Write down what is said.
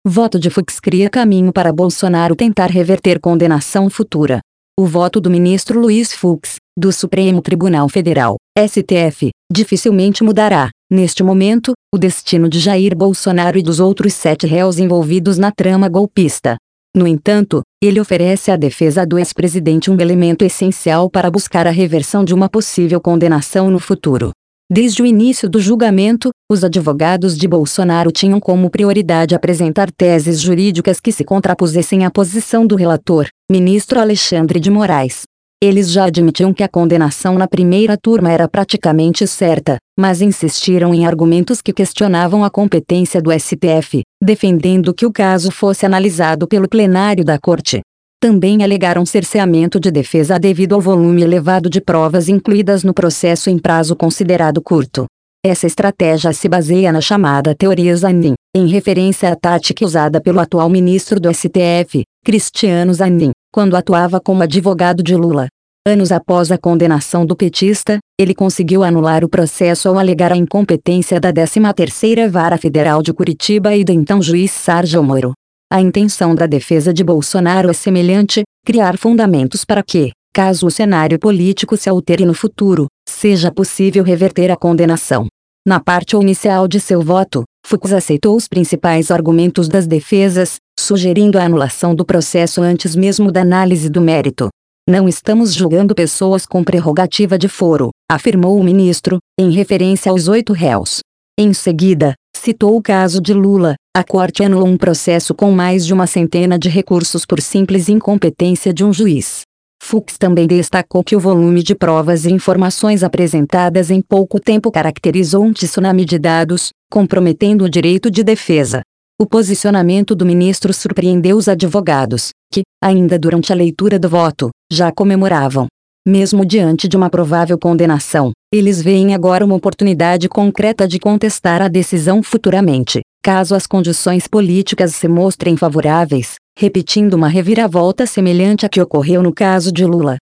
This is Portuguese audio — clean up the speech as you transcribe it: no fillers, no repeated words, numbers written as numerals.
Voto de Fux cria caminho para Bolsonaro tentar reverter condenação futura. O voto do ministro Luiz Fux, do Supremo Tribunal Federal, STF, dificilmente mudará, neste momento, o destino de Jair Bolsonaro e dos outros 7 réus envolvidos na trama golpista. No entanto, ele oferece à defesa do ex-presidente um elemento essencial para buscar a reversão de uma possível condenação no futuro. Desde o início do julgamento, os advogados de Bolsonaro tinham como prioridade apresentar teses jurídicas que se contrapusessem à posição do relator, ministro Alexandre de Moraes. Eles já admitiam que a condenação na primeira turma era praticamente certa, mas insistiram em argumentos que questionavam a competência do STF, defendendo que o caso fosse analisado pelo plenário da Corte. Também alegaram cerceamento de defesa devido ao volume elevado de provas incluídas no processo em prazo considerado curto. Essa estratégia se baseia na chamada Teoria Zanin, em referência à tática usada pelo atual ministro do STF, Cristiano Zanin, quando atuava como advogado de Lula. Anos após a condenação do petista, ele conseguiu anular o processo ao alegar a incompetência da 13ª Vara Federal de Curitiba e do então juiz Sérgio Moro. A intenção da defesa de Bolsonaro é semelhante: criar fundamentos para que, caso o cenário político se altere no futuro, seja possível reverter a condenação. Na parte inicial de seu voto, Fux aceitou os principais argumentos das defesas, sugerindo a anulação do processo antes mesmo da análise do mérito. Não estamos julgando pessoas com prerrogativa de foro, afirmou o ministro, em referência aos 8 réus. Em seguida, citou o caso de Lula. A Corte anulou um processo com mais de uma centena de recursos por simples incompetência de um juiz. Fux também destacou que o volume de provas e informações apresentadas em pouco tempo caracterizou um tsunami de dados, comprometendo o direito de defesa. O posicionamento do ministro surpreendeu os advogados, que, ainda durante a leitura do voto, já comemoravam. Mesmo diante de uma provável condenação, eles veem agora uma oportunidade concreta de contestar a decisão futuramente, caso as condições políticas se mostrem favoráveis, repetindo uma reviravolta semelhante à que ocorreu no caso de Lula.